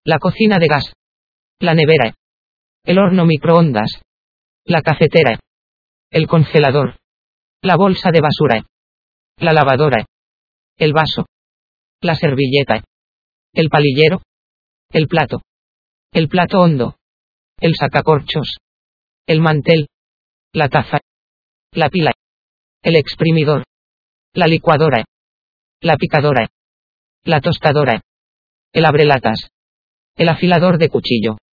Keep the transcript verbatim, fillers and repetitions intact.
la cocina de gas, la nevera, el horno microondas, la cafetera, el congelador, la bolsa de basura, la lavadora, el vaso, la servilleta, el palillero, el plato, el plato hondo, el sacacorchos, el mantel, la taza, la pila, el exprimidor, la licuadora, la picadora, la tostadora, el abrelatas, el afilador de cuchillo,